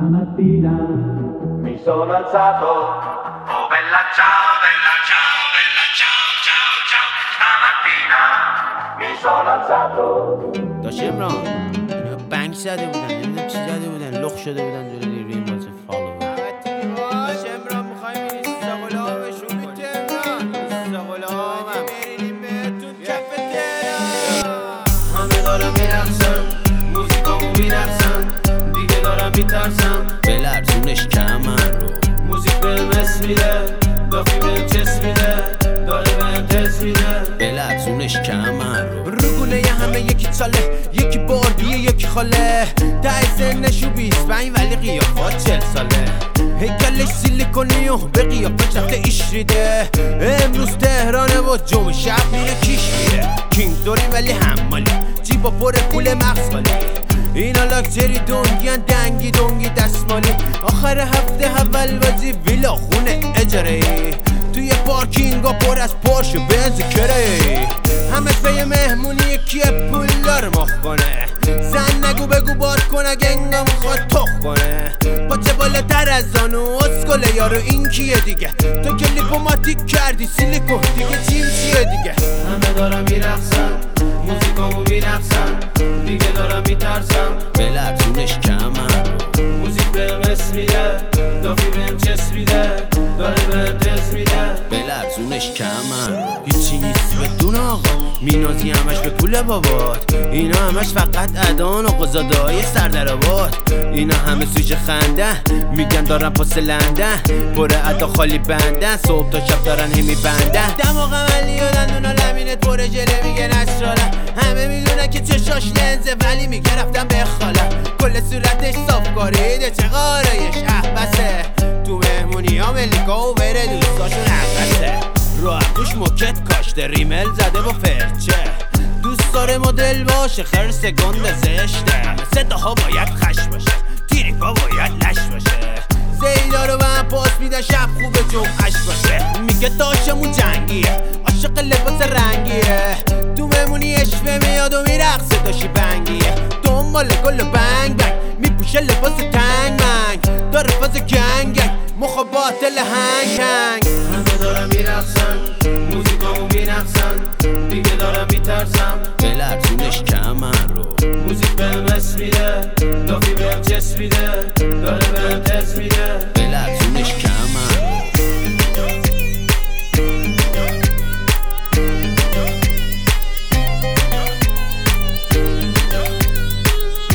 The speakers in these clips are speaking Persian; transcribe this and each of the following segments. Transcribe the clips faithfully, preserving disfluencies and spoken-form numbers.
Stamattina mi sono alzato, oh bella ciao, bella ciao, bella ciao, ciao, ciao. Stamattina mi sono alzato. داشت امران بنک زده بودن، نمیدونم چی زده بودن، لخ شده بودن جلوی ریم واسه فالو. باش امران میخوایم این استقلامش رو بیت امران استقلامم برینیم بهتون کف تهران. همه دارم میرقصم، موزیکامو میرقصم، دیگه دارم میترسم بلرزونش کمر رو. موزیک بهم اسم میده، دافی بهم چس میده، داره بهم تس میده بلرزونش کمر رو. رگونه یه همه یکی چاله، یکی باردیه یکی خاله، ده سنشو بیست پنج ولی قیافات چل ساله. هیکلش سیلیکونی و به قیافت رفته ایش ریده. امروز تهرانه و جمعه شب میره کیش میره. کینگ دوری ولی حمالی، جیبا پر پول مغز خالی. اینا لاکچری دونگیان دنگی دونگی دستمالی. آخر هفته اول بازی ویلا خونه اجاره ای، توی پارکینگا پر از پارش و بنز کره. همه پی مهمونی کیه پول داره مخ کنه. زن نگو بگو باز کنه گنگا میخواد تخ کنه. با چه بالاتر از آن و اسکله یارو این کیه دیگه. تو که لیپوماتیک کردی سیلیکون دیگه چیم چیه دیگه. همه دارم میرقصم، موزیکامو میرقصم، دیگه دارم میترسم بلرزونش کمر رو. موزیک بهم اسم میده، دافی بهم چس میده، داره بهم تس میده بلرزونش کمر رو. هیچی نیست بدون آقا، مینازی همش به پول بابات. اینا همش فقط ادان و قزاده های سردرآباد. اینا همه سوژه خنده میگن دارن پاس لندن، پر ادا خالی بندن، صبح تا شب دارن هی میبندن. دماغم علی و دندونا لمینت پر ژله میگه نشراله. همه میدونن که چشاش لنزه ولی میگه رفتم به خاله. کل صورتش صاف کاریده چه قارایش احبسه. تو مهمونی ها ملیکا و بره دوستاشون احبسه. رو اخوش موکت کاشته ریمل زده با فرچه. دوست داره مدل باشه خرس گنده زشته. صداها باید خش باشه، تیریفا باید لش باشه. زیدا رو به هم پاس میده شب خوبه جمعش باشه. میگه داشمون جنگیه، عاشق لباس رنگیه. تو مهمونی اشوه میاد و میرقصه داشی بنگیه. دنبال گل بنگ بنگ میپوشه لباس تنگ منگ. داره فاز گنگ گنگ مخا باطل هنگ هنگ. همه دارم میرقصن، موزیکامو میرقصن، دیگه دارم میترسم بلرزونش کمر رو. موزیک بهم اسم میده، دافی بهم چس میده، داره بهم تس میده بلرزونش کمر رو.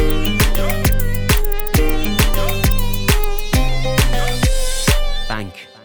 Bank.